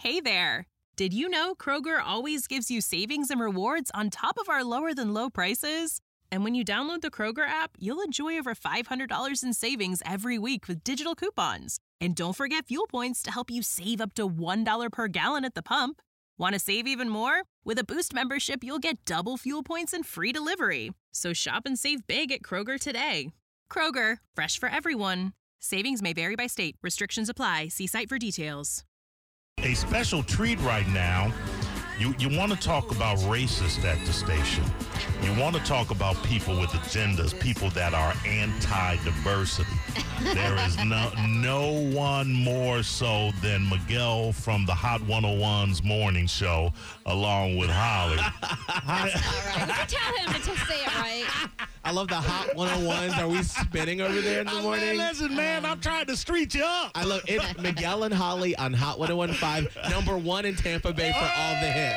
Hey there! Did you know Kroger always gives you savings and rewards on top of our lower-than-low prices? And when you download the Kroger app, you'll enjoy over $500 in savings every week with digital coupons. And don't forget fuel points to help you save up to $1 per gallon at the pump. Want to save even more? With a Boost membership, you'll get double fuel points and free delivery. So shop and save big at Kroger today. Kroger, fresh for everyone. Savings may vary by state. Restrictions apply. See site for details. A special treat right now. You want to talk about racists at the station. You want to talk about people with agendas, people that are anti-diversity. There is no one more so than Miguel from the Hot 101's morning show, along with Holly. All right. Tell him to say it right. I love the Hot 101s. Are we spinning over there in the morning? Man, listen, man, I'm trying to street you up. I love it. Miguel and Holly on Hot 101.5, #1 in Tampa Bay for all the hits.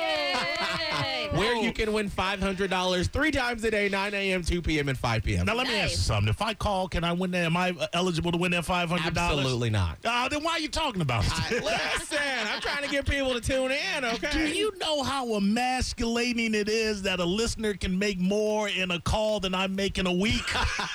Where you can win $500 3 times a day, 9 a.m., 2 p.m., and 5 p.m. Now, let me ask you something. If I call, can I win that? Am I eligible to win that $500? Absolutely not. Then why are you talking about it? Listen, I'm trying to get people to tune in, okay? Do you know how emasculating it is that a listener can make more in a call than I make in a week?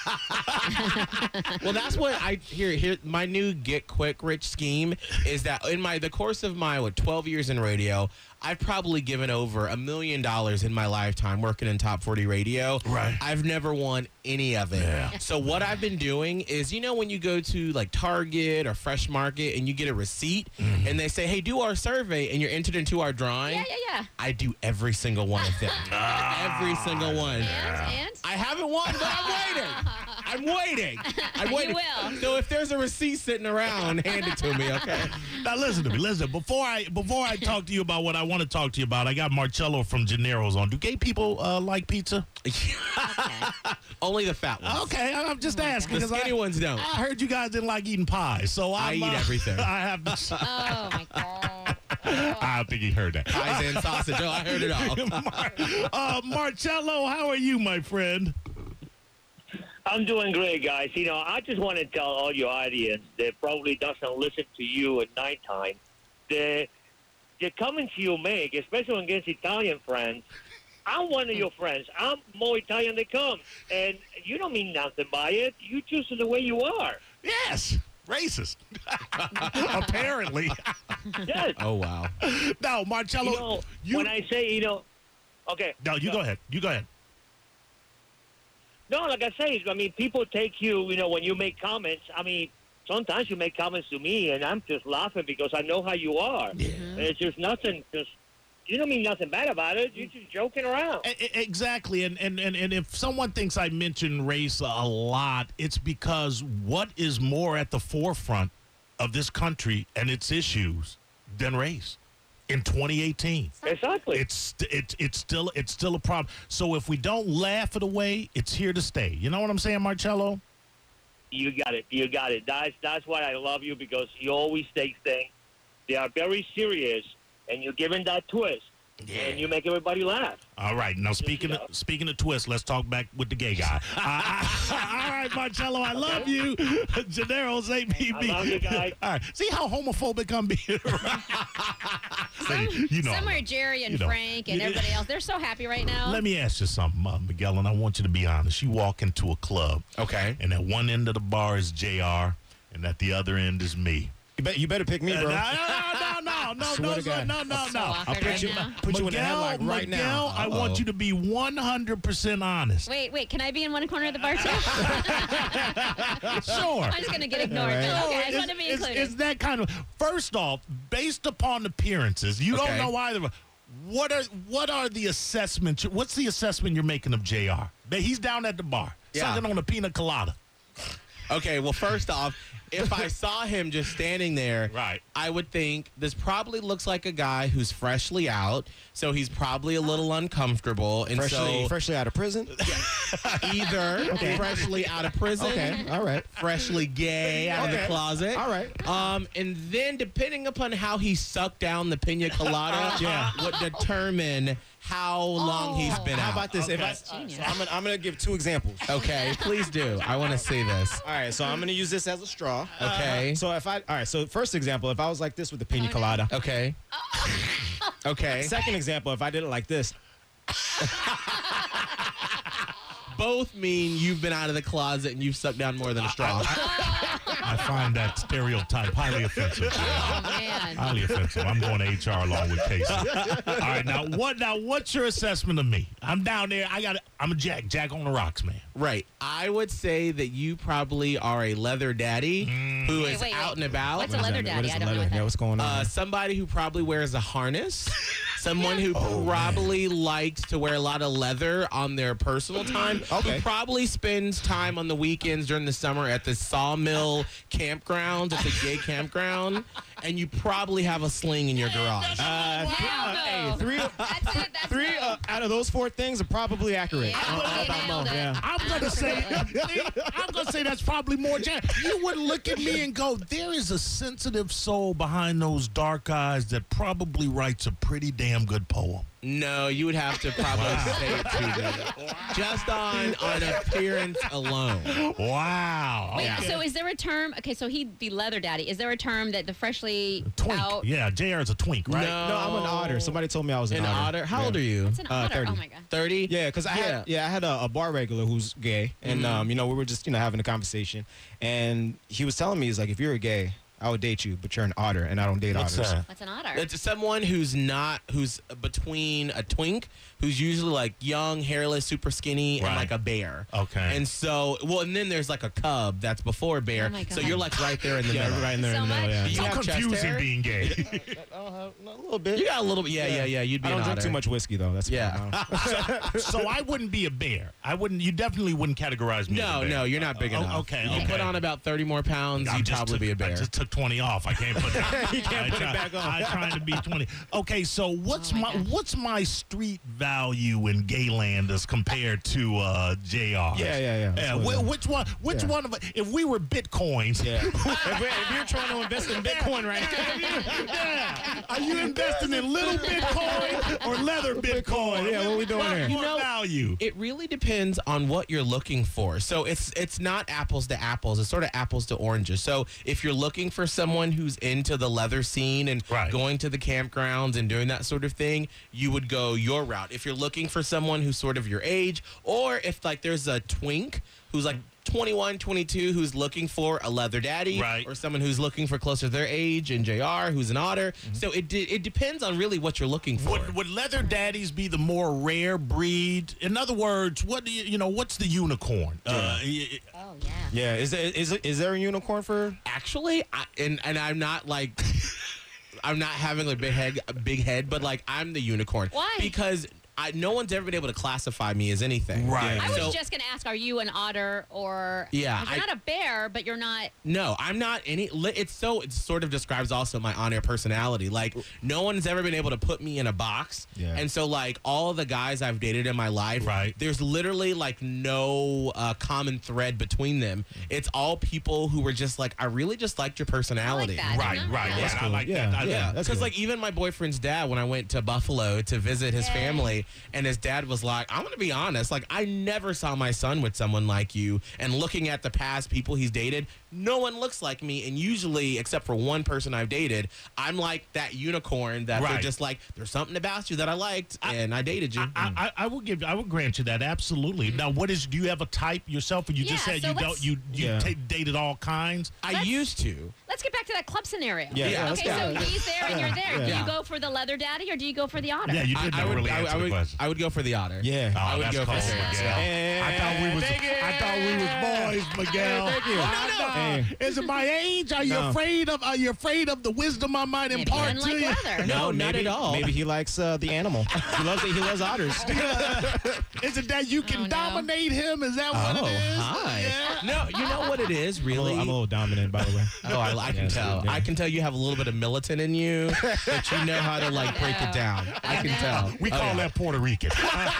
Well, that's what I hear. My new Get Quick Rich scheme is that in the course of my 12 years in radio, I've probably given over $1 million in my lifetime working in Top 40 radio. Right. I've never won any of it. Yeah. So what I've been doing is, when you go to like Target or Fresh Market and you get a receipt and they say, hey, do our survey, and you're entered into our drawing. Yeah. I do every single one of them. Every single one. And? I haven't won, but I'm waiting. I'm waiting. You will. So if there's a receipt sitting around, hand it to me, okay? Now listen to me. Listen, before I talk to you about what I want to talk to you about, I got Marcello from Gennaro's on. Do gay people like pizza? Only the fat ones. Okay, I'm just asking. The skinny ones don't. I heard you guys didn't like eating pie, so I eat everything. I have to. Oh, my God. I think he heard that. Pies and sausage. Oh, I heard it all. Marcello, how are you, my friend? I'm doing great, guys. I just want to tell all your audience that probably doesn't listen to you at nighttime, the comments you make, especially against Italian friends, I'm one of your friends. I'm more Italian than come. And you don't mean nothing by it. You choose the way you are. Yes. Racist. Apparently. Yes. Oh, wow. Now, Marcello, when I say, okay. No, you go ahead. You go ahead. No, like I say, people take you, when you make comments. Sometimes you make comments to me, and I'm just laughing because I know how you are. Yeah. It's just nothing. You don't mean nothing bad about it. You're just joking around. Exactly. And if someone thinks I mention race a lot, it's because what is more at the forefront of this country and its issues than race in 2018? Exactly. It's still a problem. So if we don't laugh it away, it's here to stay. You know what I'm saying, Marcello? You got it. You got it. That's why I love you, because you always take things. They are very serious, and you're giving that twist, and you make everybody laugh. All right. Now, speaking of twist, let's talk back with the gay guy. All right, Marcello, I love you. Gennaro's ABB. I love you guys. All right. See how homophobic I'm being? Somewhere Jerry and Frank and everybody else, they're so happy right now. Let me ask you something, Miguel, and I want you to be honest. You walk into a club. Okay. And at one end of the bar is JR, and at the other end is me. You better pick me, bro. No. So I'll put you in the headlock right now. Miguel, I want you to be 100% honest. Wait, can I be in one corner of the bar, too? Sure. I'm just going to get ignored. But okay, I just want to be included. It's that kind of. First off, based upon appearances, you don't know either. What are the assessments? What's the assessment you're making of JR? He's down at the bar, sucking on a pina colada. Okay, well, first off, if I saw him just standing there, right, I would think this probably looks like a guy who's freshly out, so he's probably a little uncomfortable. And freshly out of prison? Either freshly out of prison, all right, freshly gay out of the closet, all right. And then depending upon how he sucked down the pina colada, would determine how long he's been out. How about this? Okay. I'm going to give 2 examples. Okay, please do. I want to see this. All right, so I'm going to use this as a straw. straw. Okay. So first example, if I was like this with the pina colada. Okay. Okay. Second example, if I did it like this. Both mean you've been out of the closet and you've sucked down more than a straw. I find that stereotype highly offensive. Oh, man. Highly offensive. I'm going to HR along with Casey. All right, now what's your assessment of me? I'm down there. I'm a Jack on the rocks, man. Right. I would say that you probably are a leather daddy who is out and about. What's a leather daddy? I don't know what that is. What's going on? Somebody who probably wears a harness. Someone who probably likes to wear a lot of leather on their personal time. Okay. Who probably spends time on the weekends during the summer at the Sawmill campground. It's a gay campground. And you probably have a sling in your garage. Three out of those 4 things are probably accurate. I'm gonna say that's probably more Jack. You wouldn't look at me and go, there is a sensitive soul behind those dark eyes that probably writes a pretty damn good poem. No, you would have to probably say it to them. Just on appearance alone. Wow. Wait, so is there a term? Okay, so he'd be leather daddy. Is there a term that the freshly Twink. out? Yeah, JR is a twink, right? No, I'm an otter. Somebody told me I was an otter. How old are you? It's an otter. 30. Oh my god. 30? Yeah, because I had a bar regular who's gay, and we were just having a conversation, and he was telling me, he's like, if you're a gay, I would date you, but you're an otter, and I don't date otters. What's an otter? It's someone who's between a twink, who's usually like young, hairless, super skinny, and like a bear. Okay. And so, and then there's like a cub that's before a bear. Oh my God. So you're like right there in the middle. Right in there in the middle, yeah. Do you So have chest confusing hair? being gay. A little bit. You got a little bit. Yeah. You'd be I don't an drink otter. too much whiskey, though. That's Yeah. So I wouldn't be a bear. You definitely wouldn't categorize me as a bear. No, you're not big enough. Okay. You put on about 30 more pounds, you'd probably be a bear. I just took 20 off. I can't put that. You can't put it back on. I'm trying to be 20. Okay, so what's my street value in Gayland as compared to JR? Yeah. Which one of if we were Bitcoins? Yeah. if you're trying to invest in Bitcoin right now. Yeah. Are you investing in little Bitcoin or leather Bitcoin? Yeah, what are we doing here? More value. It really depends on what you're looking for. So it's not apples to apples. It's sort of apples to oranges. So if you're looking for someone who's into the leather scene and going to the campgrounds and doing that sort of thing, you would go your route. If you're looking for someone who's sort of your age, or if like there's a twink who's like 21, 22 who's looking for a leather daddy, or someone who's looking for closer to their age, and JR who's an otter. So it depends on really what you're looking for. Would leather daddies be the more rare breed? In other words, what's the unicorn? Oh yeah. Yeah, is there a unicorn for? Actually, and I'm not like I'm not having a big head, but like I'm the unicorn. Why? Because no one's ever been able to classify me as anything. Right. I was just going to ask, are you an otter or... Yeah. You're not a bear, but you're not... No, I'm not any... It sort of describes also my on-air personality. Like, no one's ever been able to put me in a box. Yeah. And so, like, all the guys I've dated in my life, there's literally, like, no common thread between them. It's all people who were just like, I really just liked your personality. I like that. Right. That's cool. I like Yeah. that. Yeah, that's because good. like even my boyfriend's dad, when I went to Buffalo to visit his family, and his dad was like, I'm going to be honest, like I never saw my son with someone like you. And looking at the past people he's dated, no one looks like me. And usually, except for one person I've dated, I'm like that unicorn that they're just like, there's something about you that I liked, and I dated you. I would grant you that, absolutely. Now, do you have a type yourself, or you just said you dated all kinds? I used to. Let's get back to that club scenario. Yeah. Okay, so he's there and you're there. Yeah. Do you go for the leather daddy or do you go for the otter? Yeah, you did not really answer the question. I would go for the otter. Yeah. Oh, I would that's go cold, for Miguel. Miguel. I thought we was boys, Miguel. Thank you. I know. Is it my age? Are you afraid of the wisdom I might Maybe impart you to didn't you? like leather. No, not maybe, at all. Maybe he likes the animal. He loves otters. Is it that you can no. dominate him? Is that what it is? Hi. Yeah. No, you know what it is, really? I'm a little dominant, by the way. Oh, I I can tell. I can tell you have a little bit of militant in you, that you know how to like break it down. I can tell. We call that Puerto Rican.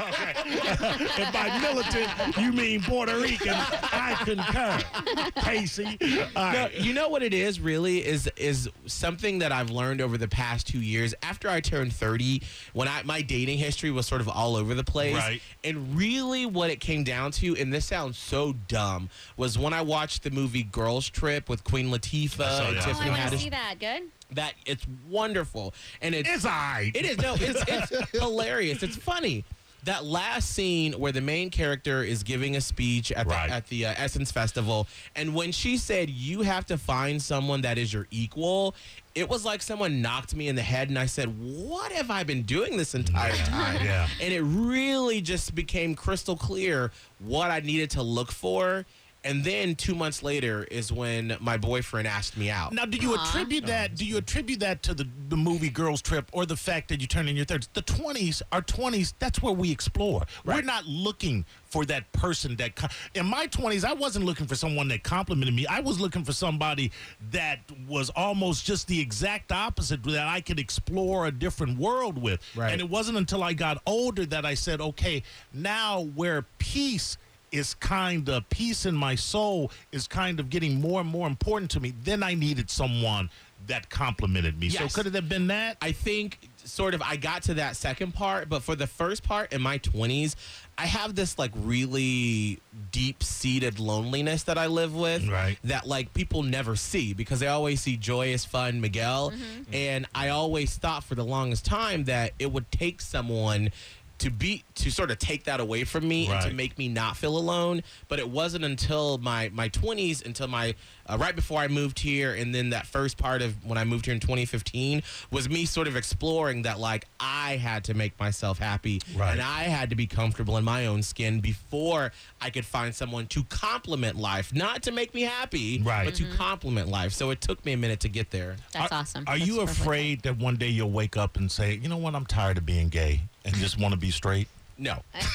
And by militant, you mean Puerto Rican. I concur. Casey. No, you know what it is really is something that I've learned over the past 2 years. After I turned 30, when my dating history was sort of all over the place. Right. And really what it came down to, and this sounds so dumb, was when I watched the movie Girls Trip with Queen Latifah and Oh, Tiffany I want to Haddish. see that. Good. That it's wonderful. And It's all right. it is. No, it's hilarious. It's funny. That last scene where the main character is giving a speech at the Essence Festival, and when she said, you have to find someone that is your equal, it was like someone knocked me in the head, and I said, what have I been doing this entire time? Yeah. And it really just became crystal clear what I needed to look for. And then 2 months later is when my boyfriend asked me out. Now, do you attribute that? Do you attribute that to the movie Girls Trip, or the fact that you turn in your 30s? The 20s, our 20s, that's where we explore. Right. We're not looking for that person that. In my 20s, I wasn't looking for someone that complimented me. I was looking for somebody that was almost just the exact opposite, that I could explore a different world with. Right. And it wasn't until I got older that I said, okay, now where peace in my soul is kind of getting more and more important to me, then I needed someone that complimented me. Yes. So could it have been that? I think sort of I got to that second part, but for the first part in my 20s, I have this like really deep-seated loneliness that I live with, Right. that like people never see, because they always see joyous, fun Miguel. And I always thought for the longest time that it would take someone to sort of take that away from me and to Right. make me not feel alone. But it wasn't until my 20s, until my right before I moved here, and then that first part of when I moved here in 2015 was me sort of exploring that, like, I had to make myself happy, Right. and I had to be comfortable in my own skin before I could find someone to complement life, not to make me happy, Right. but to complement life. So it took me a minute to get there. That's awesome. Are That's you perfect. afraid that one day you'll wake up and say, you know what, I'm tired of being gay and just want to be straight? No.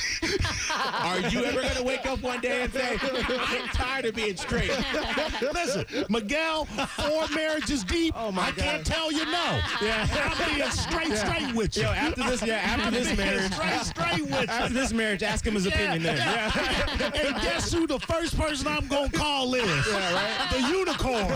Are you ever going to wake up one day and say, I'm tired of being straight? Listen, Miguel, 4 marriages deep. Oh, my I God. can't tell you no. Yeah. I'm being straight with you. Yo, after this marriage, straight with you. after this marriage, ask him his opinion then. Yeah. And guess who the first person I'm going to call is? The unicorn.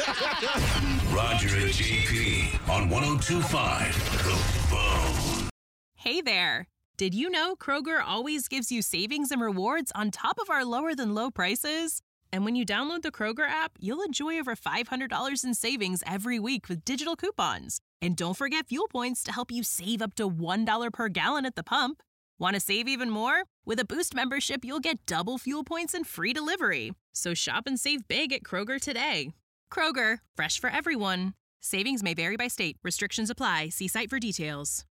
Roger and JP on 102.5 The Bone. Hey there. Did you know Kroger always gives you savings and rewards on top of our lower than low prices? And when you download the Kroger app, you'll enjoy over $500 in savings every week with digital coupons. And don't forget fuel points to help you save up to $1 per gallon at the pump. Want to save even more? With a Boost membership, you'll get double fuel points and free delivery. So shop and save big at Kroger today. Kroger, fresh for everyone. Savings may vary by state. Restrictions apply. See site for details.